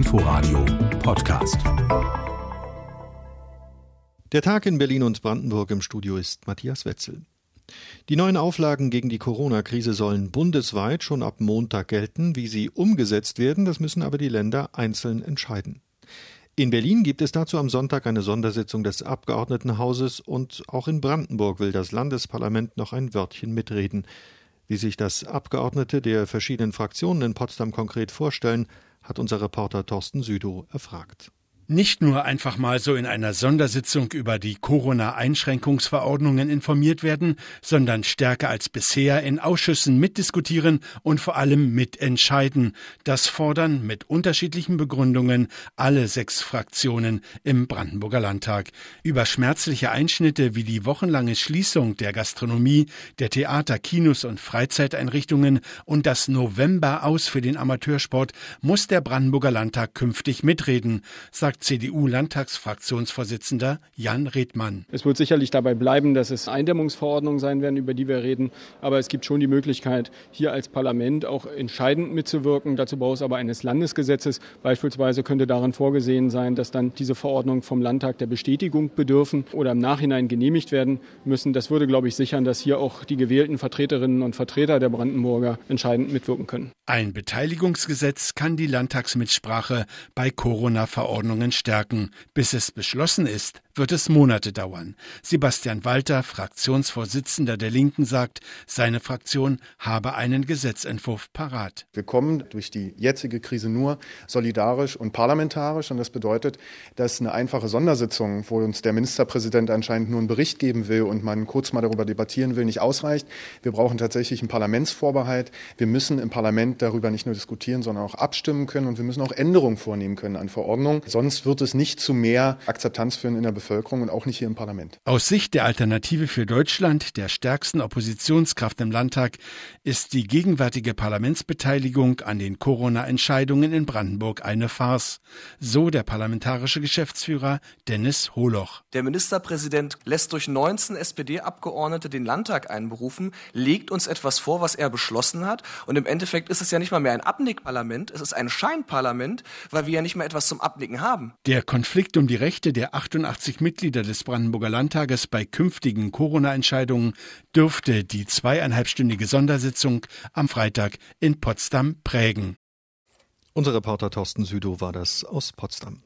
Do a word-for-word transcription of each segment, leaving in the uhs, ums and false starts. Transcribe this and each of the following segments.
Inforadio Podcast. Der Tag in Berlin und Brandenburg. Im Studio ist Matthias Wetzel. Die neuen Auflagen gegen die Corona-Krise sollen bundesweit schon ab Montag gelten. Wie sie umgesetzt werden, das müssen aber die Länder einzeln entscheiden. In Berlin gibt es dazu am Sonntag eine Sondersitzung des Abgeordnetenhauses und auch in Brandenburg will das Landesparlament noch ein Wörtchen mitreden. Wie sich das Abgeordnete der verschiedenen Fraktionen in Potsdam konkret vorstellen, hat unser Reporter Thorsten Südow erfragt. Nicht nur einfach mal so in einer Sondersitzung über die Corona-Einschränkungsverordnungen informiert werden, sondern stärker als bisher in Ausschüssen mitdiskutieren und vor allem mitentscheiden. Das fordern mit unterschiedlichen Begründungen alle sechs Fraktionen im Brandenburger Landtag. Über schmerzliche Einschnitte wie die wochenlange Schließung der Gastronomie, der Theater, Kinos und Freizeiteinrichtungen und das November-Aus für den Amateursport muss der Brandenburger Landtag künftig mitreden, sagt C D U-Landtagsfraktionsvorsitzender Jan Redmann. Es wird sicherlich dabei bleiben, dass es Eindämmungsverordnungen sein werden, über die wir reden. Aber es gibt schon die Möglichkeit, hier als Parlament auch entscheidend mitzuwirken. Dazu braucht es aber eines Landesgesetzes. Beispielsweise könnte darin vorgesehen sein, dass dann diese Verordnungen vom Landtag der Bestätigung bedürfen oder im Nachhinein genehmigt werden müssen. Das würde, glaube ich, sichern, dass hier auch die gewählten Vertreterinnen und Vertreter der Brandenburger entscheidend mitwirken können. Ein Beteiligungsgesetz kann die Landtagsmitsprache bei Corona-Verordnungen stärken. Bis es beschlossen ist, wird es Monate dauern. Sebastian Walter, Fraktionsvorsitzender der Linken, sagt, seine Fraktion habe einen Gesetzentwurf parat. Wir kommen durch die jetzige Krise nur solidarisch und parlamentarisch. Und das bedeutet, dass eine einfache Sondersitzung, wo uns der Ministerpräsident anscheinend nur einen Bericht geben will und man kurz mal darüber debattieren will, nicht ausreicht. Wir brauchen tatsächlich einen Parlamentsvorbehalt. Wir müssen im Parlament darüber nicht nur diskutieren, sondern auch abstimmen können. Und wir müssen auch Änderungen vornehmen können an Verordnungen. Sonst wird es nicht zu mehr Akzeptanz führen in der Bevölkerung und auch nicht hier im Parlament. Aus Sicht der Alternative für Deutschland, der stärksten Oppositionskraft im Landtag, ist die gegenwärtige Parlamentsbeteiligung an den Corona-Entscheidungen in Brandenburg eine Farce. So der parlamentarische Geschäftsführer Dennis Holoch. Der Ministerpräsident lässt durch neunzehn S P D-Abgeordnete den Landtag einberufen, legt uns etwas vor, was er beschlossen hat. Und im Endeffekt ist es ja nicht mal mehr ein Abnickparlament, es ist ein Scheinparlament, weil wir ja nicht mehr etwas zum Abnicken haben. Der Konflikt um die Rechte der achtundachtzig Mitglieder des Brandenburger Landtages bei künftigen Corona-Entscheidungen dürfte die zweieinhalbstündige Sondersitzung am Freitag in Potsdam prägen. Unser Reporter Thorsten Südow war das aus Potsdam.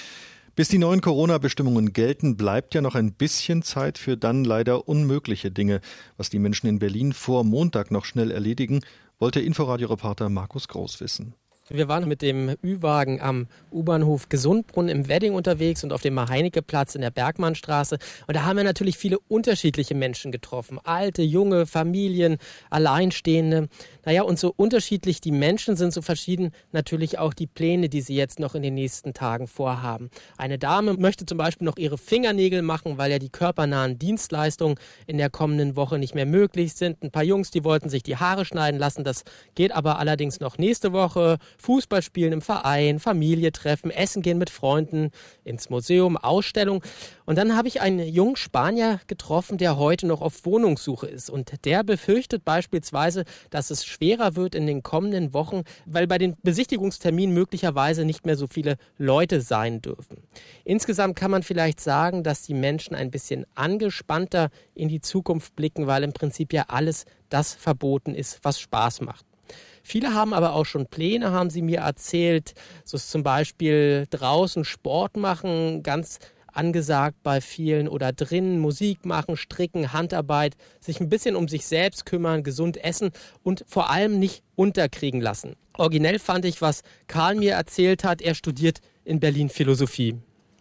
Bis die neuen Corona-Bestimmungen gelten, bleibt ja noch ein bisschen Zeit für dann leider unmögliche Dinge. Was die Menschen in Berlin vor Montag noch schnell erledigen, wollte Inforadio-Reporter Markus Groß wissen. Wir waren mit dem Ü-Wagen am U-Bahnhof Gesundbrunnen im Wedding unterwegs und auf dem Mar-Heinecke-Platz in der Bergmannstraße. Und da haben wir natürlich viele unterschiedliche Menschen getroffen. Alte, junge, Familien, Alleinstehende. Naja, und so unterschiedlich die Menschen sind, so verschieden natürlich auch die Pläne, die sie jetzt noch in den nächsten Tagen vorhaben. Eine Dame möchte zum Beispiel noch ihre Fingernägel machen, weil ja die körpernahen Dienstleistungen in der kommenden Woche nicht mehr möglich sind. Ein paar Jungs, die wollten sich die Haare schneiden lassen. Das geht aber allerdings noch nächste Woche. Fußball spielen im Verein, Familie treffen, essen gehen mit Freunden, ins Museum, Ausstellung. Und dann habe ich einen jungen Spanier getroffen, der heute noch auf Wohnungssuche ist. Und der befürchtet beispielsweise, dass es schwerer wird in den kommenden Wochen, weil bei den Besichtigungsterminen möglicherweise nicht mehr so viele Leute sein dürfen. Insgesamt kann man vielleicht sagen, dass die Menschen ein bisschen angespannter in die Zukunft blicken, weil im Prinzip ja alles das verboten ist, was Spaß macht. Viele haben aber auch schon Pläne, haben sie mir erzählt, so ist zum Beispiel draußen Sport machen, ganz angesagt bei vielen, oder drinnen Musik machen, stricken, Handarbeit, sich ein bisschen um sich selbst kümmern, gesund essen und vor allem nicht unterkriegen lassen. Originell fand ich, was Karl mir erzählt hat, er studiert in Berlin Philosophie.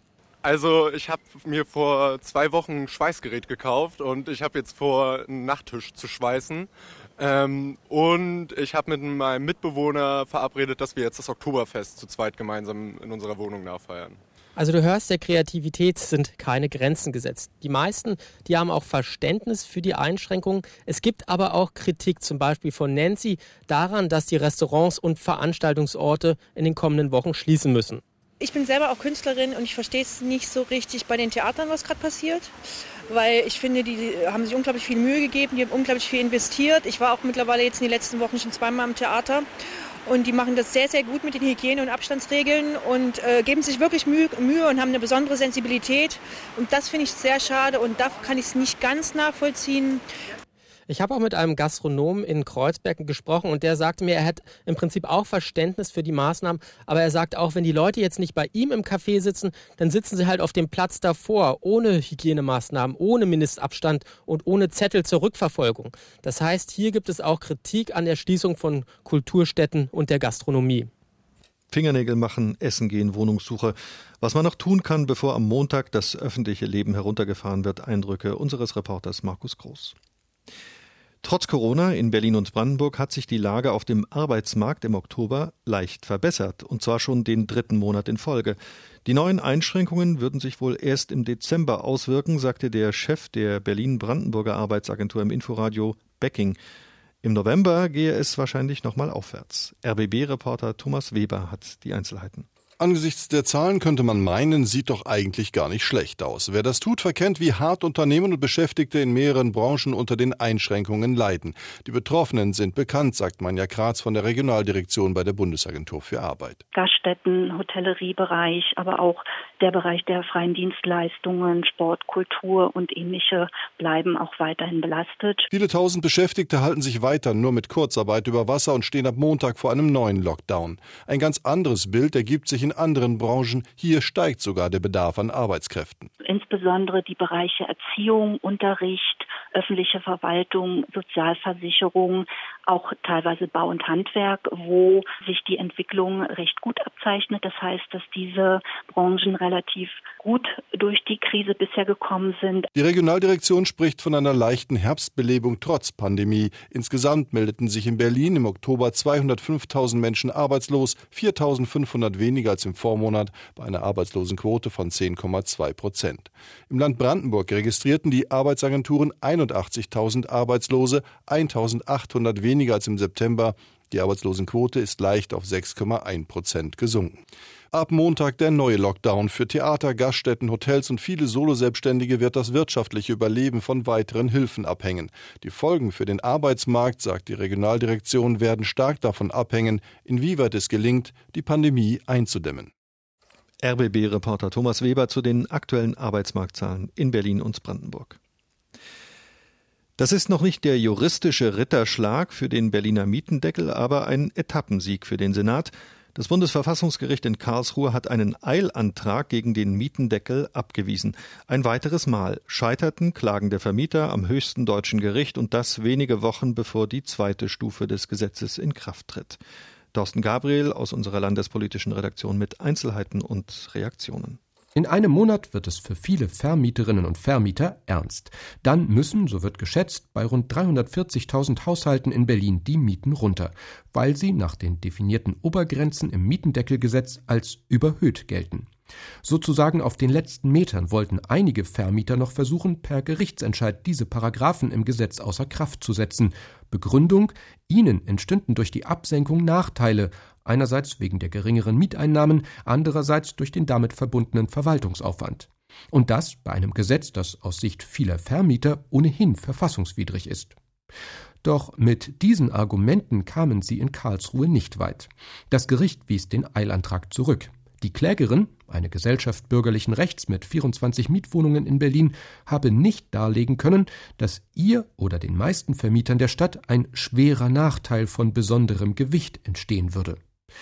Also ich habe mir vor zwei Wochen ein Schweißgerät gekauft und ich habe jetzt vor, einen Nachttisch zu schweißen. Ähm, und ich habe mit meinem Mitbewohner verabredet, dass wir jetzt das Oktoberfest zu zweit gemeinsam in unserer Wohnung nachfeiern. Also du hörst, der Kreativität sind keine Grenzen gesetzt. Die meisten, die haben auch Verständnis für die Einschränkungen. Es gibt aber auch Kritik, zum Beispiel von Nancy, daran, dass die Restaurants und Veranstaltungsorte in den kommenden Wochen schließen müssen. Ich bin selber auch Künstlerin und ich verstehe es nicht so richtig bei den Theatern, was gerade passiert. Weil ich finde, die haben sich unglaublich viel Mühe gegeben, die haben unglaublich viel investiert. Ich war auch mittlerweile jetzt in den letzten Wochen schon zweimal im Theater. Und die machen das sehr, sehr gut mit den Hygiene- und Abstandsregeln und äh, geben sich wirklich Mühe, Mühe und haben eine besondere Sensibilität. Und das finde ich sehr schade und da kann ich es nicht ganz nachvollziehen. Ich habe auch mit einem Gastronomen in Kreuzberg gesprochen und der sagte mir, er hat im Prinzip auch Verständnis für die Maßnahmen, aber er sagt auch, wenn die Leute jetzt nicht bei ihm im Café sitzen, dann sitzen sie halt auf dem Platz davor, ohne Hygienemaßnahmen, ohne Mindestabstand und ohne Zettel zur Rückverfolgung. Das heißt, hier gibt es auch Kritik an der Schließung von Kulturstätten und der Gastronomie. Fingernägel machen, essen gehen, Wohnungssuche. Was man noch tun kann, bevor am Montag das öffentliche Leben heruntergefahren wird, Eindrücke unseres Reporters Markus Groß. Trotz Corona in Berlin und Brandenburg hat sich die Lage auf dem Arbeitsmarkt im Oktober leicht verbessert, und zwar schon den dritten Monat in Folge. Die neuen Einschränkungen würden sich wohl erst im Dezember auswirken, sagte der Chef der Berlin-Brandenburger Arbeitsagentur im Inforadio, Becking. Im November gehe es wahrscheinlich nochmal aufwärts. R B B-Reporter Thomas Weber hat die Einzelheiten. Angesichts der Zahlen könnte man meinen, sieht doch eigentlich gar nicht schlecht aus. Wer das tut, verkennt, wie hart Unternehmen und Beschäftigte in mehreren Branchen unter den Einschränkungen leiden. Die Betroffenen sind bekannt, sagt Manja Kratz von der Regionaldirektion bei der Bundesagentur für Arbeit. Gaststätten, Hotelleriebereich, aber auch der Bereich der freien Dienstleistungen, Sport, Kultur und ähnliche bleiben auch weiterhin belastet. Viele tausend Beschäftigte halten sich weiter nur mit Kurzarbeit über Wasser und stehen ab Montag vor einem neuen Lockdown. Ein ganz anderes Bild ergibt sich in anderen Branchen. Hier steigt sogar der Bedarf an Arbeitskräften. Insbesondere die Bereiche Erziehung, Unterricht, öffentliche Verwaltung, Sozialversicherung, auch teilweise Bau und Handwerk, wo sich die Entwicklung recht gut abzeichnet. Das heißt, dass diese Branchen relativ gut durch die Krise bisher gekommen sind. Die Regionaldirektion spricht von einer leichten Herbstbelebung trotz Pandemie. Insgesamt meldeten sich in Berlin im Oktober zweihundertfünftausend Menschen arbeitslos, viertausendfünfhundert weniger als im Vormonat, bei einer Arbeitslosenquote von zehn Komma zwei Prozent. Im Land Brandenburg registrierten die Arbeitsagenturen einundachtzigtausend Arbeitslose, eintausendachthundert weniger als im September. Die Arbeitslosenquote ist leicht auf sechs Komma eins Prozent gesunken. Ab Montag der neue Lockdown. Für Theater, Gaststätten, Hotels und viele Soloselbstständige wird das wirtschaftliche Überleben von weiteren Hilfen abhängen. Die Folgen für den Arbeitsmarkt, sagt die Regionaldirektion, werden stark davon abhängen, inwieweit es gelingt, die Pandemie einzudämmen. R B B-Reporter Thomas Weber zu den aktuellen Arbeitsmarktzahlen in Berlin und Brandenburg. Das ist noch nicht der juristische Ritterschlag für den Berliner Mietendeckel, aber ein Etappensieg für den Senat. Das Bundesverfassungsgericht in Karlsruhe hat einen Eilantrag gegen den Mietendeckel abgewiesen. Ein weiteres Mal scheiterten Klagen der Vermieter am höchsten deutschen Gericht, und das wenige Wochen bevor die zweite Stufe des Gesetzes in Kraft tritt. Thorsten Gabriel aus unserer landespolitischen Redaktion mit Einzelheiten und Reaktionen. In einem Monat wird es für viele Vermieterinnen und Vermieter ernst. Dann müssen, so wird geschätzt, bei rund dreihundertvierzigtausend Haushalten in Berlin die Mieten runter, weil sie nach den definierten Obergrenzen im Mietendeckelgesetz als überhöht gelten. Sozusagen auf den letzten Metern wollten einige Vermieter noch versuchen, per Gerichtsentscheid diese Paragraphen im Gesetz außer Kraft zu setzen. Begründung: ihnen entstünden durch die Absenkung Nachteile, einerseits wegen der geringeren Mieteinnahmen, andererseits durch den damit verbundenen Verwaltungsaufwand. Und das bei einem Gesetz, das aus Sicht vieler Vermieter ohnehin verfassungswidrig ist. Doch mit diesen Argumenten kamen sie in Karlsruhe nicht weit. Das Gericht wies den Eilantrag zurück. Die Klägerin, eine Gesellschaft bürgerlichen Rechts mit vierundzwanzig Mietwohnungen in Berlin, habe nicht darlegen können, dass ihr oder den meisten Vermietern der Stadt ein schwerer Nachteil von besonderem Gewicht entstehen würde.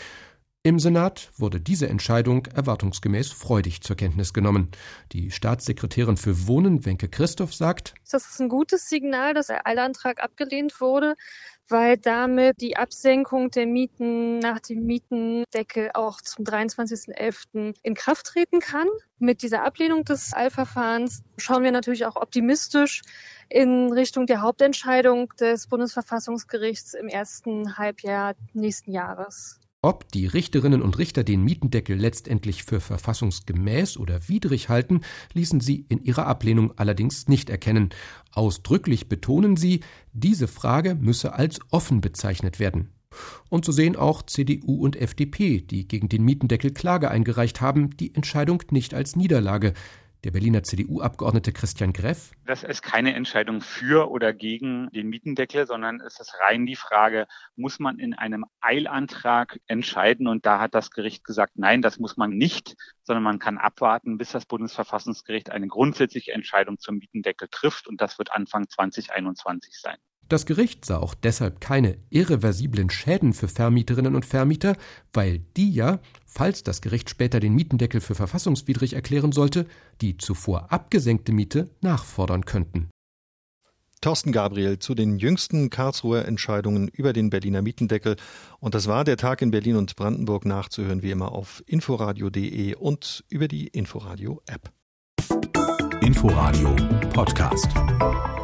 Im Senat wurde diese Entscheidung erwartungsgemäß freudig zur Kenntnis genommen. Die Staatssekretärin für Wohnen, Wenke Christoph, sagt: Das ist ein gutes Signal, dass der Eilantrag abgelehnt wurde, weil damit die Absenkung der Mieten nach dem Mietendeckel auch zum dreiundzwanzigsten elften in Kraft treten kann. Mit dieser Ablehnung des Eilverfahrens schauen wir natürlich auch optimistisch in Richtung der Hauptentscheidung des Bundesverfassungsgerichts im ersten Halbjahr nächsten Jahres. Ob die Richterinnen und Richter den Mietendeckel letztendlich für verfassungsgemäß oder widrig halten, ließen sie in ihrer Ablehnung allerdings nicht erkennen. Ausdrücklich betonen sie, diese Frage müsse als offen bezeichnet werden. Und so sehen auch C D U und F D P, die gegen den Mietendeckel Klage eingereicht haben, die Entscheidung nicht als Niederlage. Der Berliner C D U-Abgeordnete Christian Greff: Das ist keine Entscheidung für oder gegen den Mietendeckel, sondern es ist rein die Frage, muss man in einem Eilantrag entscheiden? Und da hat das Gericht gesagt, nein, das muss man nicht, sondern man kann abwarten, bis das Bundesverfassungsgericht eine grundsätzliche Entscheidung zum Mietendeckel trifft. Und das wird Anfang zwanzig einundzwanzig sein. Das Gericht sah auch deshalb keine irreversiblen Schäden für Vermieterinnen und Vermieter, weil die ja, falls das Gericht später den Mietendeckel für verfassungswidrig erklären sollte, die zuvor abgesenkte Miete nachfordern könnten. Thorsten Gabriel zu den jüngsten Karlsruher Entscheidungen über den Berliner Mietendeckel. Und das war der Tag in Berlin und Brandenburg, nachzuhören wie immer auf inforadio punkt de und über die Inforadio-App. Inforadio Podcast.